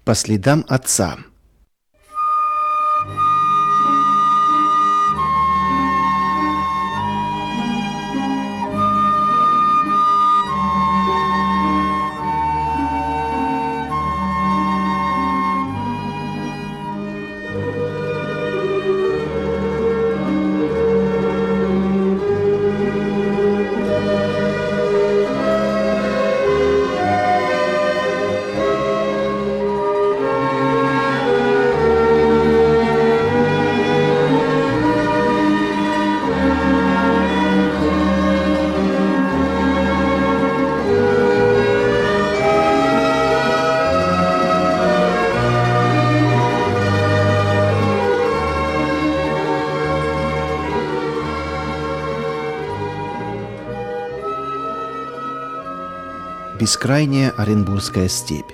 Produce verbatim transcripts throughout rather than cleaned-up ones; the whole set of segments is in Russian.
по следам отца. Бескрайняя Оренбургская степь.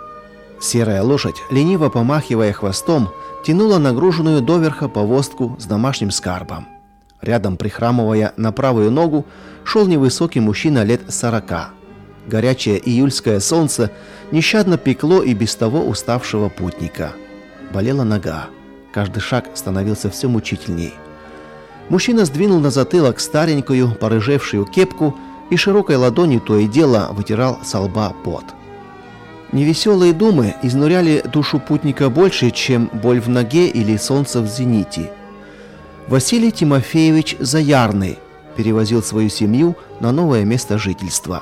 Серая лошадь, лениво помахивая хвостом, тянула нагруженную доверха повозку с домашним скарбом. Рядом, прихрамывая на правую ногу, шел невысокий мужчина лет сорока. Горячее июльское солнце нещадно пекло и без того уставшего путника. Болела нога. Каждый шаг становился все мучительней. Мужчина сдвинул на затылок старенькую, порыжевшую кепку и широкой ладонью то и дело вытирал со лба пот. Невеселые думы изнуряли душу путника больше, чем боль в ноге или солнце в зените. Василий Тимофеевич Заярный перевозил свою семью на новое место жительства.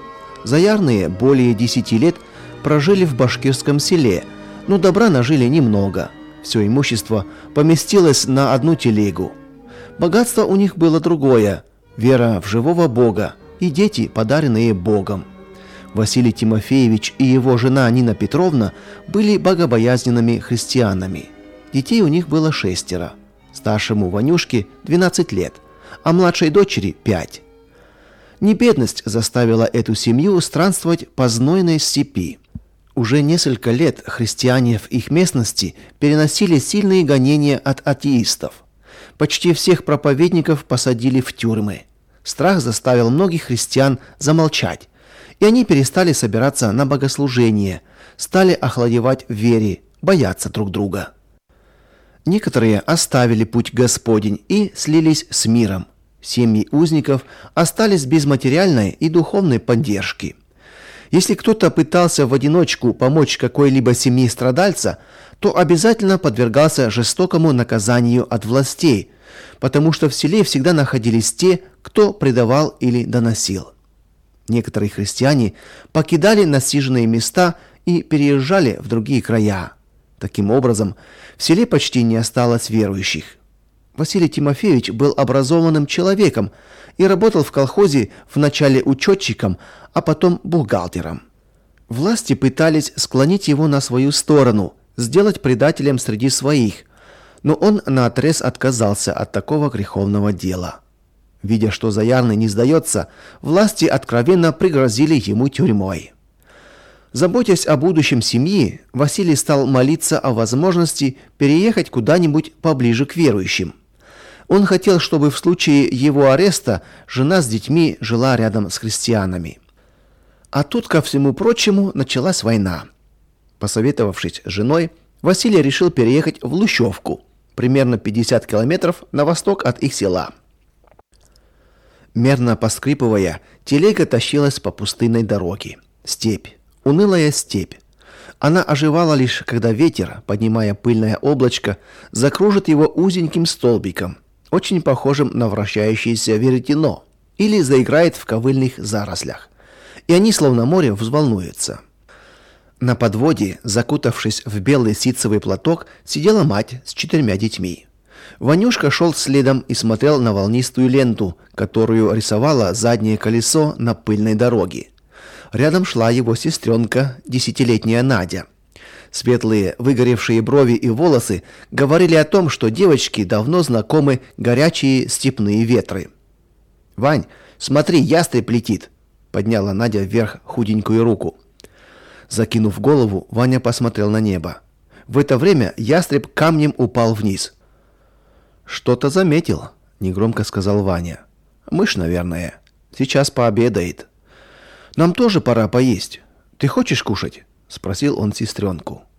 Заярные более десяти лет прожили в башкирском селе, но добра нажили немного. Все имущество поместилось на одну телегу. Богатство у них было другое – вера в живого Бога и дети, подаренные Богом. Василий Тимофеевич и его жена Нина Петровна были богобоязненными христианами. Детей у них было шестеро. Старшему Ванюшке двенадцать лет, а младшей дочери пять. Не бедность заставила эту семью странствовать по знойной степи. Уже несколько лет христиане в их местности переносили сильные гонения от атеистов. Почти всех проповедников посадили в тюрьмы. Страх заставил многих христиан замолчать, и они перестали собираться на богослужение, стали охладевать в вере, бояться друг друга. Некоторые оставили путь Господень и слились с миром. Семьи узников остались без материальной и духовной поддержки. Если кто-то пытался в одиночку помочь какой-либо семье страдальца, то обязательно подвергался жестокому наказанию от властей, потому что в селе всегда находились те, кто предавал или доносил. Некоторые христиане покидали насиженные места и переезжали в другие края. Таким образом, в селе почти не осталось верующих. Василий Тимофеевич был образованным человеком и работал в колхозе вначале учетчиком, а потом бухгалтером. Власти пытались склонить его на свою сторону, сделать предателем среди своих, но он наотрез отказался от такого греховного дела. Видя, что Заярный не сдается, власти откровенно пригрозили ему тюрьмой. Заботясь о будущем семьи, Василий стал молиться о возможности переехать куда-нибудь поближе к верующим. Он хотел, чтобы в случае его ареста жена с детьми жила рядом с христианами. А тут, ко всему прочему, началась война. Посоветовавшись с женой, Василий решил переехать в Лущевку, примерно пятьдесят километров на восток от их села. Мерно поскрипывая, телега тащилась по пустынной дороге. Степь, унылая степь. Она оживала лишь, когда ветер, поднимая пыльное облачко, закружит его узеньким столбиком, очень похожим на вращающееся веретено, или заиграет в ковыльных зарослях. И они, словно море, взволнуются. На подводе, закутавшись в белый ситцевый платок, сидела мать с четырьмя детьми. Ванюшка шел следом и смотрел на волнистую ленту, которую рисовало заднее колесо на пыльной дороге. Рядом шла его сестренка, десятилетняя Надя. Светлые, выгоревшие брови и волосы говорили о том, что девочке давно знакомы горячие степные ветры. «Вань, смотри, ястреб летит!» — подняла Надя вверх худенькую руку. Закинув голову, Ваня посмотрел на небо. В это время ястреб камнем упал вниз. «Что-то заметил», — негромко сказал Ваня. «Мышь, наверное. Сейчас пообедает. Нам тоже пора поесть. Ты хочешь кушать?» — спросил он сестренку.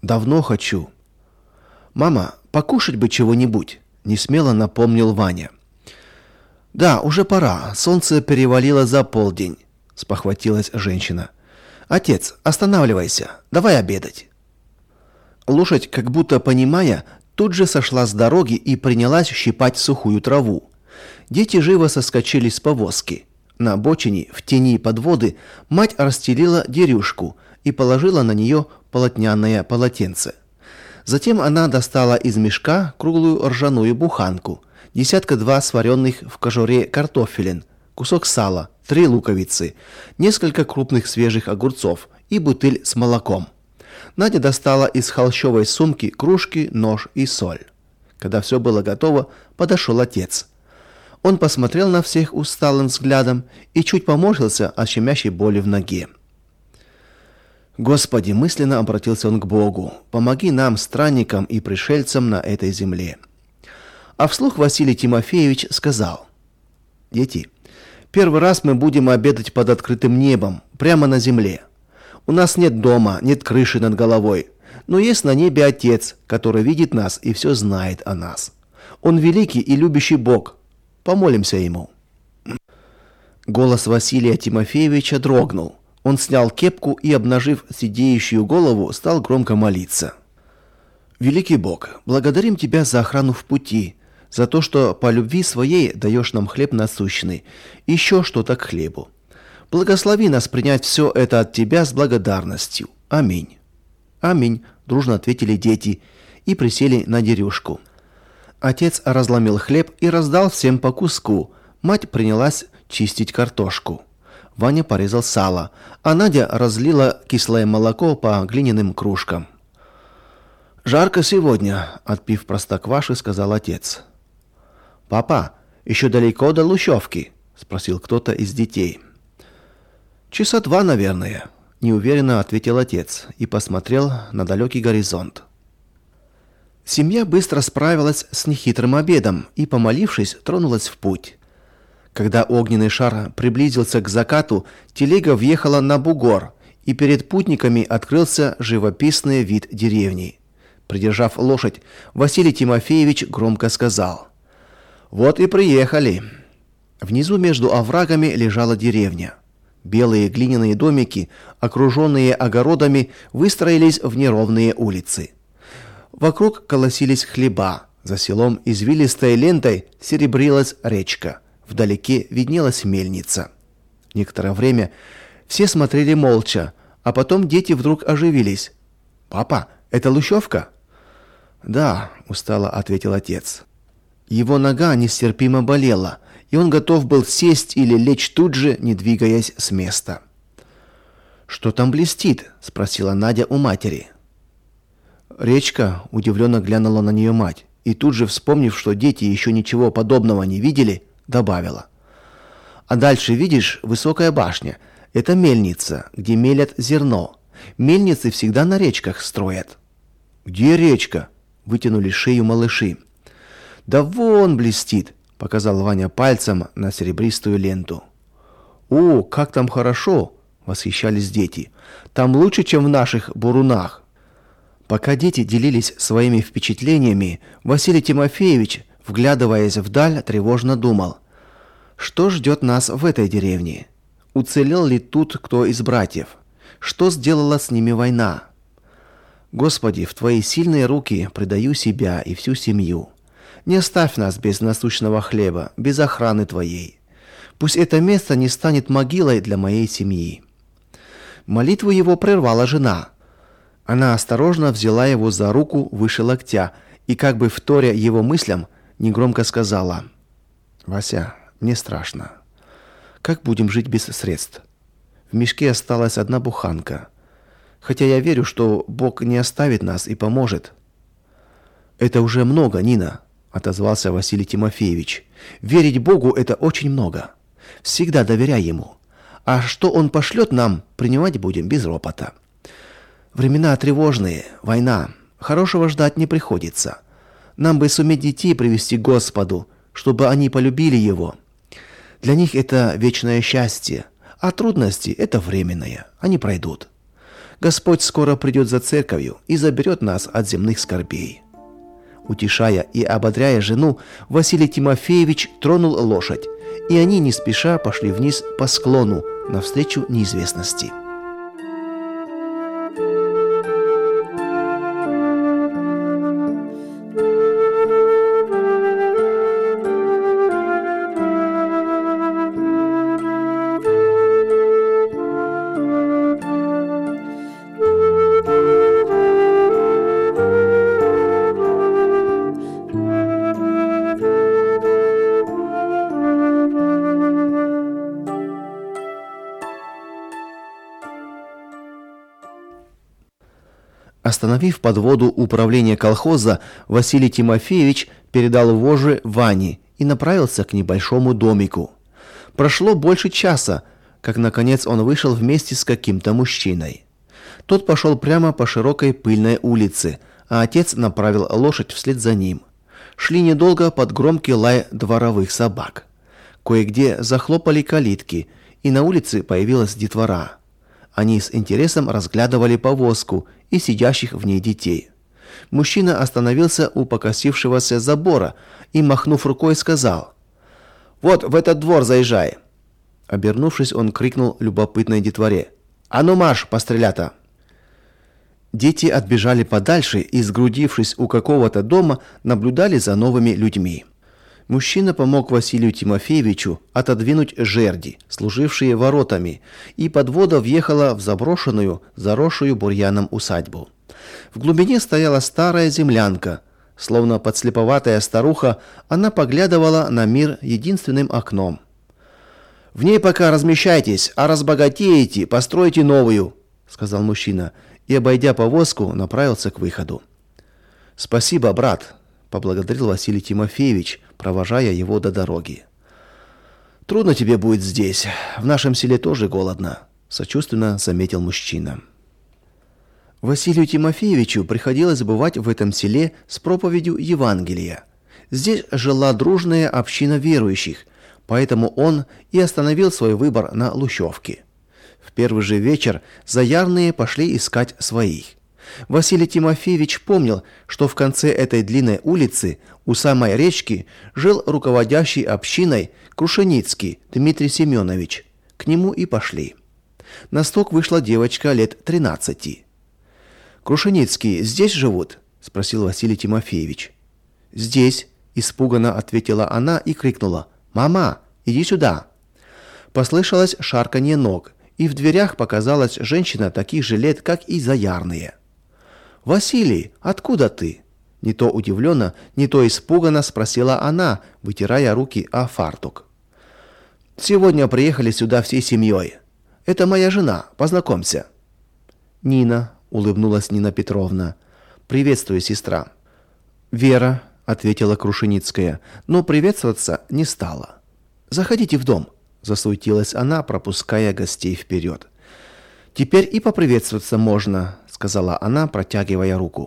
Давно хочу. Мама, покушать бы чего-нибудь, несмело напомнил Ваня. Да, уже пора. Солнце перевалило за полдень, спохватилась женщина. Отец, останавливайся. Давай обедать. Лошадь, как будто понимая, тут же сошла с дороги и принялась щипать сухую траву. Дети живо соскочили с повозки. На обочине, в тени подводы, мать расстелила дерюшку и положила на нее полотняное полотенце. Затем она достала из мешка круглую ржаную буханку, десятка-два сваренных в кожуре картофелин, кусок сала, три луковицы, несколько крупных свежих огурцов и бутыль с молоком. Надя достала из холщовой сумки кружки, нож и соль. Когда все было готово, подошел отец. Он посмотрел на всех усталым взглядом и чуть поморщился от щемящей боли в ноге. «Господи!» – мысленно обратился он к Богу. «Помоги нам, странникам и пришельцам на этой земле». А вслух Василий Тимофеевич сказал: «Дети, первый раз мы будем обедать под открытым небом, прямо на земле. У нас нет дома, нет крыши над головой, но есть на небе Отец, который видит нас и все знает о нас. Он великий и любящий Бог. Помолимся Ему». Голос Василия Тимофеевича дрогнул. Он снял кепку и, обнажив сидеющую голову, стал громко молиться. «Великий Бог, благодарим Тебя за охрану в пути, за то, что по любви Своей даешь нам хлеб насущный, и еще что-то к хлебу. Благослови нас принять все это от Тебя с благодарностью. Аминь». «Аминь», – дружно ответили дети и присели на дерюшку. Отец разломил хлеб и раздал всем по куску. Мать принялась чистить картошку. Ваня порезал сало, а Надя разлила кислое молоко по глиняным кружкам. «Жарко сегодня», – отпив простокваши, сказал отец. «Папа, еще далеко до Лущевки?» – спросил кто-то из детей. «Часа два, наверное», – неуверенно ответил отец и посмотрел на далекий горизонт. Семья быстро справилась с нехитрым обедом и, помолившись, тронулась в путь. Когда огненный шар приблизился к закату, телега въехала на бугор, и перед путниками открылся живописный вид деревни. Придержав лошадь, Василий Тимофеевич громко сказал: «Вот и приехали». Внизу между оврагами лежала деревня. Белые глиняные домики, окруженные огородами, выстроились в неровные улицы. Вокруг колосились хлеба, за селом извилистой лентой серебрилась речка. Вдалеке виднелась мельница. Некоторое время все смотрели молча, а потом дети вдруг оживились. «Папа, это Лущевка?» «Да», – устало ответил отец. Его нога нестерпимо болела, и он готов был сесть или лечь тут же, не двигаясь с места. «Что там блестит?» – спросила Надя у матери. Речка удивленно глянула на нее мать, и тут же, вспомнив, что дети еще ничего подобного не видели, добавила: «А дальше, видишь, высокая башня. Это мельница, где мелят зерно. Мельницы всегда на речках строят». «Где речка?» – вытянули шею малыши. «Да вон блестит», – показал Ваня пальцем на серебристую ленту. «О, как там хорошо!» – восхищались дети. «Там лучше, чем в наших бурунах». Пока дети делились своими впечатлениями, Василий Тимофеевич, вглядываясь вдаль, тревожно думал: что ждет нас в этой деревне? Уцелел ли тут кто из братьев? Что сделала с ними война? Господи, в Твои сильные руки предаю себя и всю семью. Не оставь нас без насущного хлеба, без охраны Твоей. Пусть это место не станет могилой для моей семьи. Молитву его прервала жена. Она осторожно взяла его за руку выше локтя и, как бы вторя его мыслям, негромко сказала: «Вася, мне страшно. Как будем жить без средств? В мешке осталась одна буханка. Хотя я верю, что Бог не оставит нас и поможет». «Это уже много, Нина», – отозвался Василий Тимофеевич. «Верить Богу – это очень много. Всегда доверяй Ему. А что Он пошлет нам, принимать будем без ропота. Времена тревожные, война. Хорошего ждать не приходится. Нам бы суметь детей привести к Господу, чтобы они полюбили Его. Для них это вечное счастье, а трудности – это временное, они пройдут. Господь скоро придет за церковью и заберет нас от земных скорбей». Утешая и ободряя жену, Василий Тимофеевич тронул лошадь, и они не спеша пошли вниз по склону навстречу неизвестности. Остановив подводу управления колхоза, Василий Тимофеевич передал вожжи Ване и направился к небольшому домику. Прошло больше часа, как наконец он вышел вместе с каким-то мужчиной. Тот пошел прямо по широкой пыльной улице, а отец направил лошадь вслед за ним. Шли недолго под громкий лай дворовых собак. Кое-где захлопали калитки, и на улице появилась детвора. Они с интересом разглядывали повозку и сидящих в ней детей. Мужчина остановился у покосившегося забора и, махнув рукой, сказал: «Вот в этот двор заезжай». Обернувшись, он крикнул любопытной детворе: «А ну марш, пострелята!» Дети отбежали подальше и, сгрудившись у какого-то дома, наблюдали за новыми людьми. Мужчина помог Василию Тимофеевичу отодвинуть жерди, служившие воротами, и подвода въехала в заброшенную, заросшую бурьяном усадьбу. В глубине стояла старая землянка. Словно подслеповатая старуха, она поглядывала на мир единственным окном. «В ней пока размещайтесь, а разбогатеете, постройте новую», — сказал мужчина, и, обойдя повозку, направился к выходу. «Спасибо, брат», — поблагодарил Василий Тимофеевич, провожая его до дороги. «Трудно тебе будет здесь. В нашем селе тоже голодно», — сочувственно заметил мужчина. Василию Тимофеевичу приходилось бывать в этом селе с проповедью Евангелия. Здесь жила дружная община верующих, поэтому он и остановил свой выбор на Лущевке. В первый же вечер заярные пошли искать своих. Василий Тимофеевич помнил, что в конце этой длинной улицы, у самой речки, жил руководящий общиной Крушеницкий Дмитрий Семенович. К нему и пошли. На стук вышла девочка лет тринадцати. «Крушеницкие здесь живут?» – спросил Василий Тимофеевич. «Здесь», – испуганно ответила она и крикнула: «Мама, иди сюда!» Послышалось шарканье ног, и в дверях показалась женщина таких же лет, как и заярные. «Василий, откуда ты?» Не то удивленно, не то испуганно спросила она, вытирая руки о фартук. «Сегодня приехали сюда всей семьей. Это моя жена, познакомься». «Нина», — улыбнулась Нина Петровна. «Приветствую, сестра». «Вера», — ответила Крушеницкая, но приветствоваться не стала. «Заходите в дом», — засуетилась она, пропуская гостей вперед. «Теперь и поприветствоваться можно», — сказала она, протягивая руку.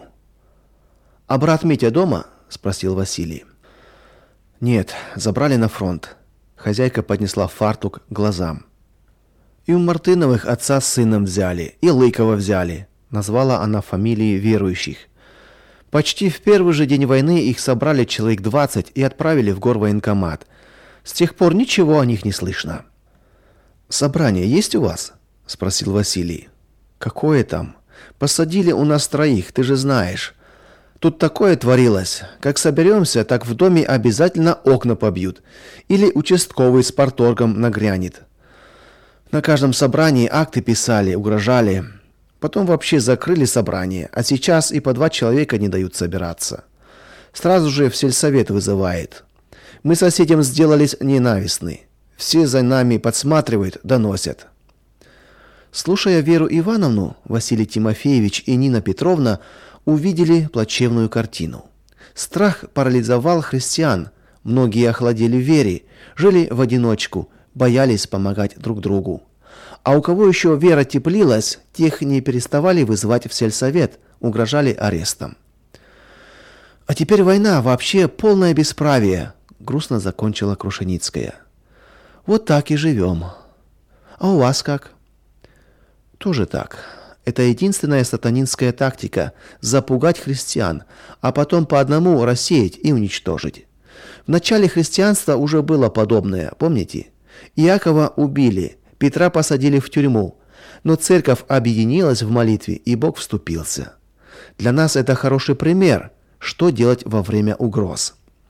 «А брат Митя дома?» — спросил Василий. «Нет, забрали на фронт». Хозяйка поднесла фартук к глазам. «И у Мартыновых отца с сыном взяли, и Лыкова взяли», — назвала она фамилии верующих. «Почти в первый же день войны их собрали человек двадцать и отправили в горвоенкомат. С тех пор ничего о них не слышно». «Собрание есть у вас?» — спросил Василий. «Какое там? Посадили у нас троих, ты же знаешь. Тут такое творилось. Как соберемся, так в доме обязательно окна побьют. Или участковый с парторгом нагрянет. На каждом собрании акты писали, угрожали. Потом вообще закрыли собрание, а сейчас и по два человека не дают собираться. Сразу же в сельсовет вызывает. Мы соседям сделались ненавистны. Все за нами подсматривают, доносят». Слушая Веру Ивановну, Василий Тимофеевич и Нина Петровна увидели плачевную картину. Страх парализовал христиан, многие охладели в вере, жили в одиночку, боялись помогать друг другу. А у кого еще вера теплилась, тех не переставали вызывать в сельсовет, угрожали арестом. «А теперь война, вообще полное бесправие», — грустно закончила Крушеницкая. «Вот так и живем. А у вас как?» «Тоже так. Это единственная сатанинская тактика – запугать христиан, а потом по одному рассеять и уничтожить. В начале христианства уже было подобное, помните? Иакова убили, Петра посадили в тюрьму, но церковь объединилась в молитве, и Бог вступился. Для нас это хороший пример, что делать во время угроз.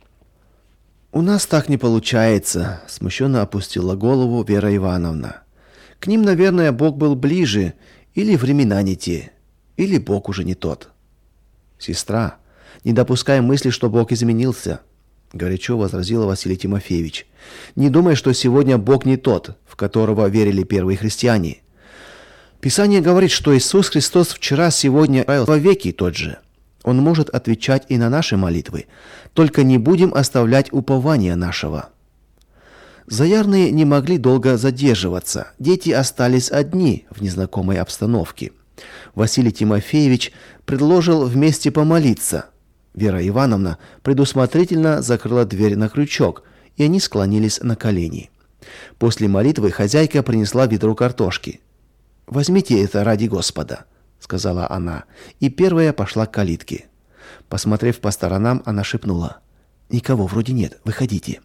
«У нас так не получается», – смущенно опустила голову Вера Ивановна. «К ним, наверное, Бог был ближе, или времена не те, или Бог уже не тот». «Сестра, не допускай мысли, что Бог изменился», – горячо возразила Василий Тимофеевич. «Не думай, что сегодня Бог не тот, в которого верили первые христиане. Писание говорит, что Иисус Христос вчера, сегодня и вовеки тот же. Он может отвечать и на наши молитвы, только не будем оставлять упования нашего». Заярные не могли долго задерживаться. Дети остались одни в незнакомой обстановке. Василий Тимофеевич предложил вместе помолиться. Вера Ивановна предусмотрительно закрыла дверь на крючок, и они склонились на колени. После молитвы хозяйка принесла ведро картошки. «Возьмите это ради Господа», — сказала она, и первая пошла к калитке. Посмотрев по сторонам, она шепнула: «Никого вроде нет, выходите».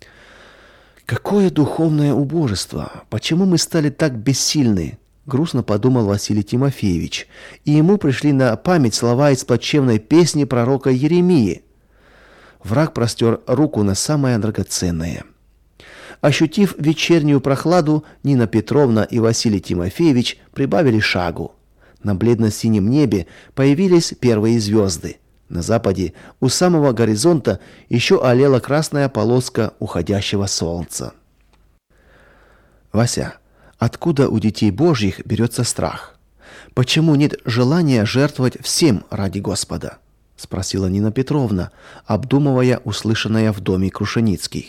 «Какое духовное убожество! Почему мы стали так бессильны?» — грустно подумал Василий Тимофеевич, и ему пришли на память слова из плачевной песни пророка Еремии. Враг простер руку на самое драгоценное. Ощутив вечернюю прохладу, Нина Петровна и Василий Тимофеевич прибавили шагу. На бледно-синем небе появились первые звезды. На западе, у самого горизонта, еще олела красная полоска уходящего солнца. «Вася, откуда у детей Божьих берется страх? Почему нет желания жертвовать всем ради Господа?» — спросила Нина Петровна, обдумывая услышанное в доме Крушеницких.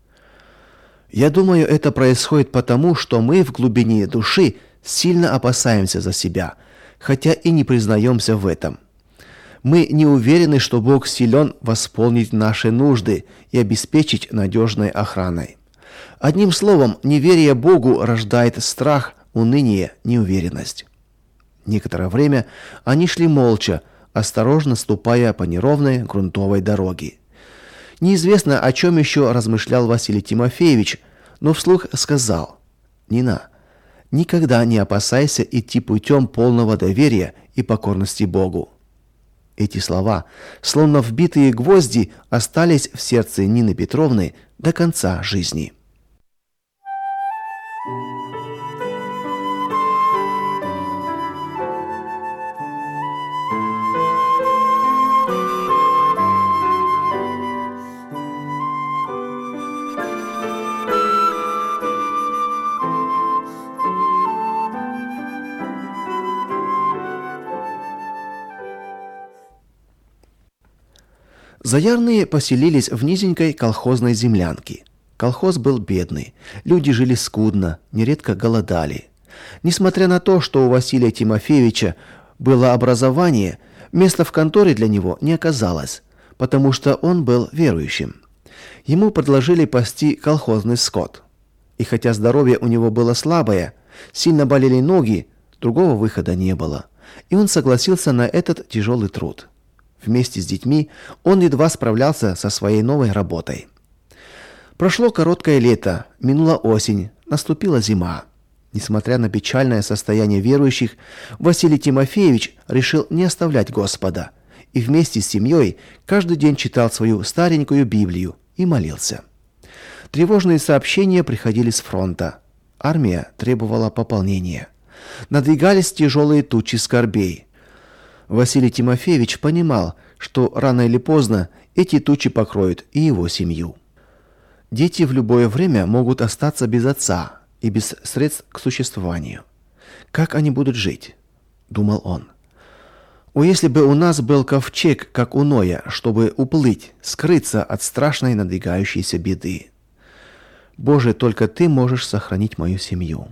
«Я думаю, это происходит потому, что мы в глубине души сильно опасаемся за себя, хотя и не признаемся в этом. Мы не уверены, что Бог силен восполнить наши нужды и обеспечить надежной охраной. Одним словом, неверие Богу рождает страх, уныние, неуверенность». Некоторое время они шли молча, осторожно ступая по неровной грунтовой дороге. Неизвестно, о чем еще размышлял Василий Тимофеевич, но вслух сказал: «Нина, никогда не опасайся идти путем полного доверия и покорности Богу». Эти слова, словно вбитые гвозди, остались в сердце Нины Петровны до конца жизни. Заярные поселились в низенькой колхозной землянке. Колхоз был бедный, люди жили скудно, нередко голодали. Несмотря на то, что у Василия Тимофеевича было образование, места в конторе для него не оказалось, потому что он был верующим. Ему предложили пасти колхозный скот. И хотя здоровье у него было слабое, сильно болели ноги, другого выхода не было, и он согласился на этот тяжелый труд. Вместе с детьми он едва справлялся со своей новой работой. Прошло короткое лето, минула осень, наступила зима. Несмотря на печальное состояние верующих, Василий Тимофеевич решил не оставлять Господа и вместе с семьей каждый день читал свою старенькую Библию и молился. Тревожные сообщения приходили с фронта. Армия требовала пополнения. Надвигались тяжелые тучи скорбей. Василий Тимофеевич понимал, что рано или поздно эти тучи покроют и его семью. Дети в любое время могут остаться без отца и без средств к существованию. Как они будут жить? Думал он. О, если бы у нас был ковчег, как у Ноя, чтобы уплыть, скрыться от страшной надвигающейся беды. Боже, только Ты можешь сохранить мою семью.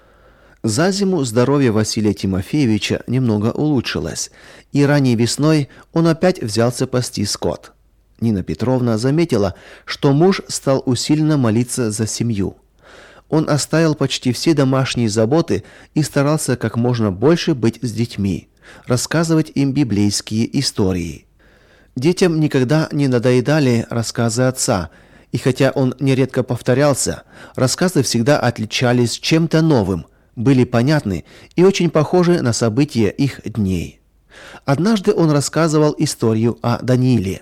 За зиму здоровье Василия Тимофеевича немного улучшилось, и ранней весной он опять взялся пасти скот. Нина Петровна заметила, что муж стал усиленно молиться за семью. Он оставил почти все домашние заботы и старался как можно больше быть с детьми, рассказывать им библейские истории. Детям никогда не надоедали рассказы отца, и хотя он нередко повторялся, рассказы всегда отличались чем-то новым, были понятны и очень похожи на события их дней. Однажды он рассказывал историю о Данииле.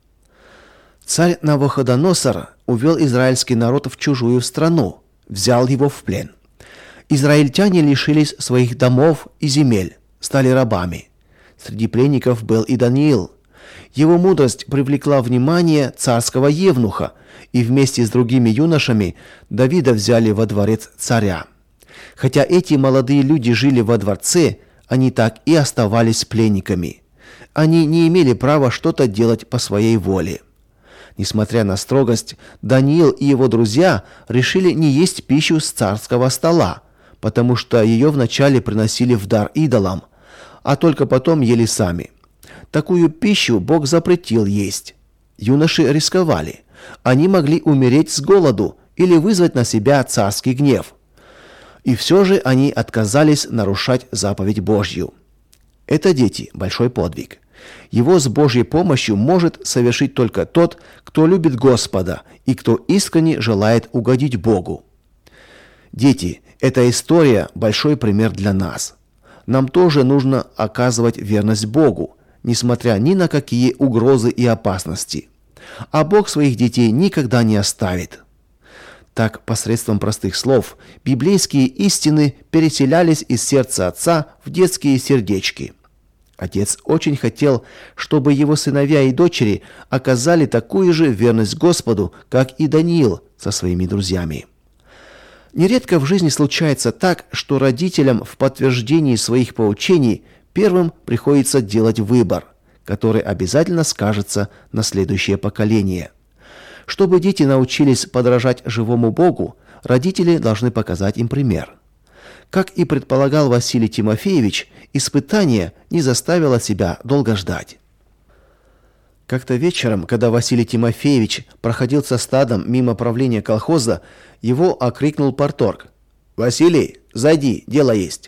Царь Навуходоносор увел израильский народ в чужую страну, взял его в плен. Израильтяне лишились своих домов и земель, стали рабами. Среди пленников был и Даниил. Его мудрость привлекла внимание царского евнуха, и вместе с другими юношами Давида взяли во дворец царя. Хотя эти молодые люди жили во дворце, они так и оставались пленниками. Они не имели права что-то делать по своей воле. Несмотря на строгость, Даниил и его друзья решили не есть пищу с царского стола, потому что ее вначале приносили в дар идолам, а только потом ели сами. Такую пищу Бог запретил есть. Юноши рисковали. Они могли умереть с голоду или вызвать на себя царский гнев. И все же они отказались нарушать заповедь Божью. Это, дети, большой подвиг. Его с Божьей помощью может совершить только тот, кто любит Господа и кто искренне желает угодить Богу. Дети, эта история – большой пример для нас. Нам тоже нужно оказывать верность Богу, несмотря ни на какие угрозы и опасности. А Бог своих детей никогда не оставит. Так, посредством простых слов, библейские истины переселялись из сердца отца в детские сердечки. Отец очень хотел, чтобы его сыновья и дочери оказали такую же верность Господу, как и Даниил со своими друзьями. Нередко в жизни случается так, что родителям в подтверждении своих поучений первым приходится делать выбор, который обязательно скажется на следующее поколение. Чтобы дети научились подражать живому Богу, родители должны показать им пример. Как и предполагал Василий Тимофеевич, испытание не заставило себя долго ждать. Как-то вечером, когда Василий Тимофеевич проходил со стадом мимо правления колхоза, его окрикнул парторг. «Василий, зайди, дело есть».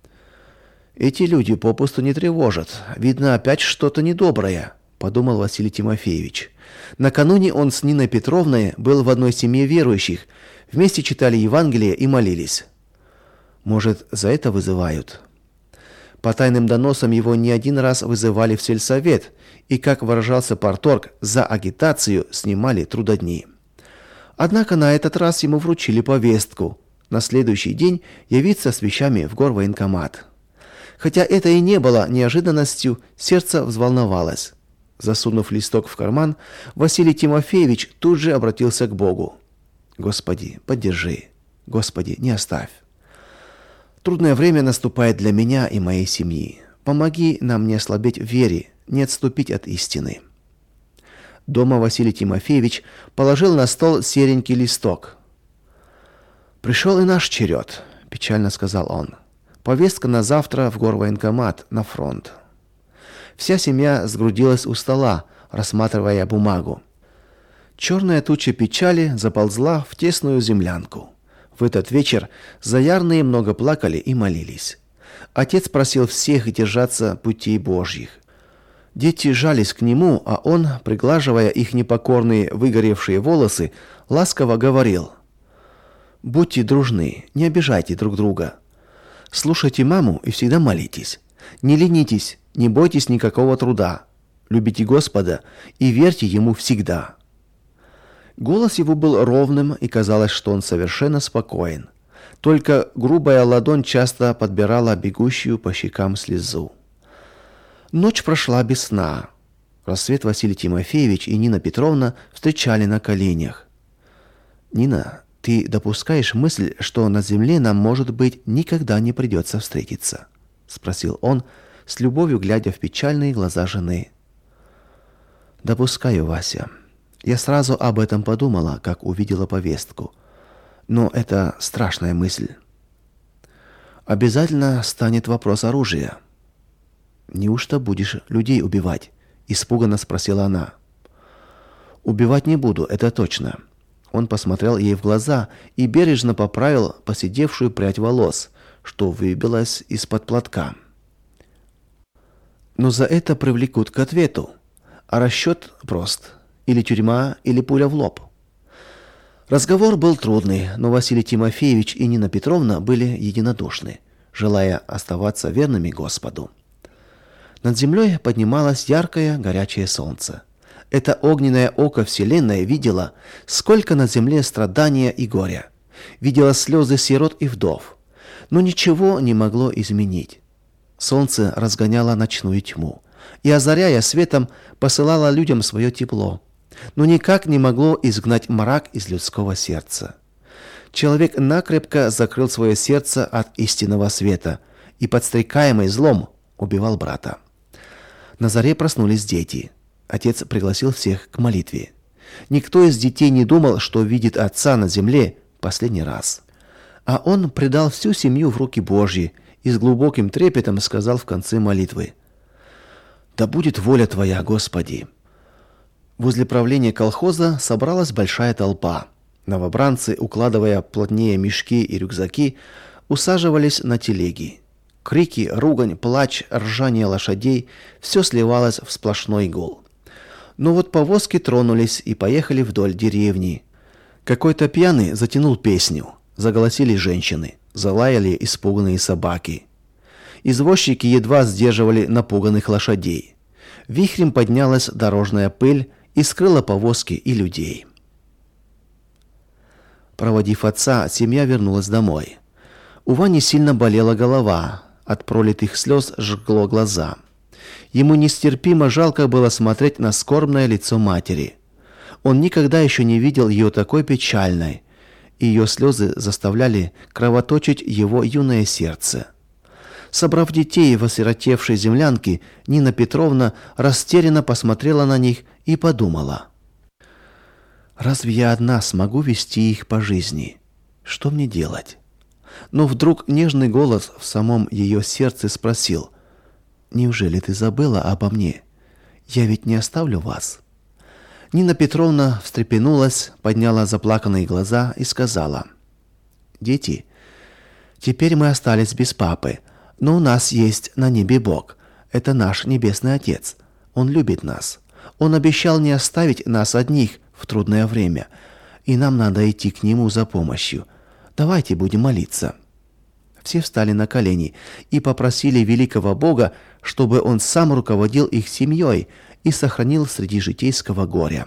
«Эти люди попусту не тревожат. Видно, опять что-то недоброе», — подумал Василий Тимофеевич. Накануне он с Ниной Петровной был в одной семье верующих, вместе читали Евангелие и молились. Может, за это вызывают? По тайным доносам его не один раз вызывали в сельсовет, и, как выражался парторг, за агитацию снимали трудодни. Однако на этот раз ему вручили повестку на следующий день явиться с вещами в горвоенкомат. Хотя это и не было неожиданностью, сердце взволновалось. Засунув листок в карман, Василий Тимофеевич тут же обратился к Богу. «Господи, поддержи. Господи, не оставь. Трудное время наступает для меня и моей семьи. Помоги нам не ослабеть в вере, не отступить от истины». Дома Василий Тимофеевич положил на стол серенький листок. «Пришел и наш черед», – печально сказал он. «Повестка на завтра в горвоенкомат, на фронт». Вся семья сгрудилась у стола, рассматривая бумагу. Черная туча печали заползла в тесную землянку. В этот вечер заярные много плакали и молились. Отец просил всех держаться путей Божьих. Дети жались к нему, а он, приглаживая их непокорные выгоревшие волосы, ласково говорил: «Будьте дружны, не обижайте друг друга. Слушайте маму и всегда молитесь. Не ленитесь, не бойтесь никакого труда. Любите Господа и верьте Ему всегда». Голос его был ровным, и казалось, что он совершенно спокоен. Только грубая ладонь часто подбирала бегущую по щекам слезу. Ночь прошла без сна. Рассвет Василий Тимофеевич и Нина Петровна встречали на коленях. «Нина, ты допускаешь мысль, что на земле нам, может быть, никогда не придется встретиться?» — спросил он, с любовью глядя в печальные глаза жены. «Допускаю, Вася. Я сразу об этом подумала, как увидела повестку. Но это страшная мысль. Обязательно станет вопрос оружия». «Неужто будешь людей убивать?» — испуганно спросила она. «Убивать не буду, это точно. Он посмотрел ей в глаза и бережно поправил поседевшую прядь волос, что выбилась из-под платка. Но за это привлекут к ответу. А расчет прост. Или тюрьма, или пуля в лоб. Разговор был трудный, но Василий Тимофеевич и Нина Петровна были единодушны, желая оставаться верными Господу. Над землей поднималось яркое, горячее солнце. Это огненное око Вселенной видело, сколько на земле страдания и горя. Видело слезы сирот и вдов. Но ничего не могло изменить. Солнце разгоняло ночную тьму и, озаряя светом, посылало людям свое тепло, но никак не могло изгнать мрак из людского сердца. Человек накрепко закрыл свое сердце от истинного света и, подстрекаемый злом, убивал брата. На заре проснулись дети. Отец пригласил всех к молитве. Никто из детей не думал, что видит отца на земле последний раз. А он предал всю семью в руки Божьи и с глубоким трепетом сказал в конце молитвы: «Да будет воля Твоя, Господи». Возле правления колхоза собралась большая толпа. Новобранцы, укладывая плотнее мешки и рюкзаки, усаживались на телеги. Крики, ругань, плач, ржание лошадей – все сливалось в сплошной гул. Но вот повозки тронулись и поехали вдоль деревни. Какой-то пьяный затянул песню. Заголосили женщины, залаяли испуганные собаки. Извозчики едва сдерживали напуганных лошадей. Вихрем поднялась дорожная пыль и скрыла повозки и людей. Проводив отца, семья вернулась домой. У Вани сильно болела голова, от пролитых слез жгло глаза. Ему нестерпимо жалко было смотреть на скорбное лицо матери. Он никогда еще не видел ее такой печальной, и ее слезы заставляли кровоточить его юное сердце. Собрав детей в осиротевшей землянке, Нина Петровна растерянно посмотрела на них и подумала: «Разве я одна смогу вести их по жизни? Что мне делать?» Но вдруг нежный голос в самом ее сердце спросил: «Неужели ты забыла обо мне? Я ведь не оставлю вас». Нина Петровна встрепенулась, подняла заплаканные глаза и сказала: «Дети, теперь мы остались без папы, но у нас есть на небе Бог. Это наш Небесный Отец. Он любит нас. Он обещал не оставить нас одних в трудное время, и нам надо идти к Нему за помощью. Давайте будем молиться». Все встали на колени и попросили великого Бога, чтобы Он сам руководил их семьей и сохранил среди житейского горя.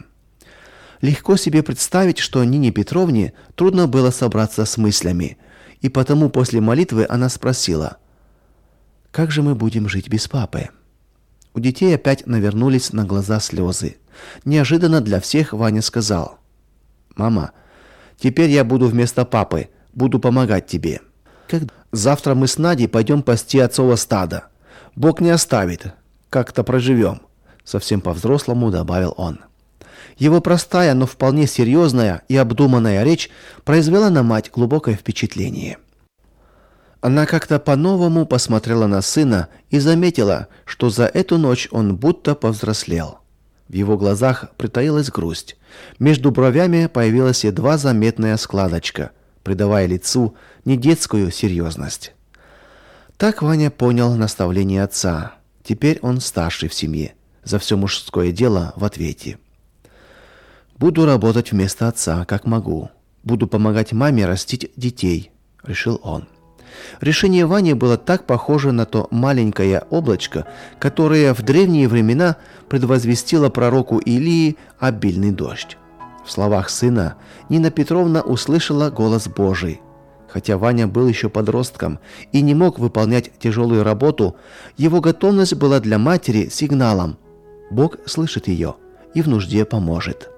Легко себе представить, что Нине Петровне трудно было собраться с мыслями, и потому после молитвы она спросила: «Как же мы будем жить без папы?» У детей опять навернулись на глаза слезы. Неожиданно для всех Ваня сказал: «Мама, теперь я буду вместо папы, буду помогать тебе. Завтра мы с Надей пойдем пасти отцово стадо. Бог не оставит, как-то проживем», — совсем по-взрослому добавил он. Его простая, но вполне серьезная и обдуманная речь произвела на мать глубокое впечатление. Она как-то по-новому посмотрела на сына и заметила, что за эту ночь он будто повзрослел. В его глазах притаилась грусть. Между бровями появилась едва заметная складочка, придавая лицу недетскую серьезность. Так Ваня понял наставление отца. Теперь он старший в семье, за все мужское дело в ответе. «Буду работать вместо отца, как могу. Буду помогать маме растить детей», — решил он. Решение Вани было так похоже на то маленькое облачко, которое в древние времена предвозвестило пророку Илии обильный дождь. В словах сына Нина Петровна услышала голос Божий. Хотя Ваня был еще подростком и не мог выполнять тяжелую работу, его готовность была для матери сигналом: Бог слышит ее и в нужде поможет.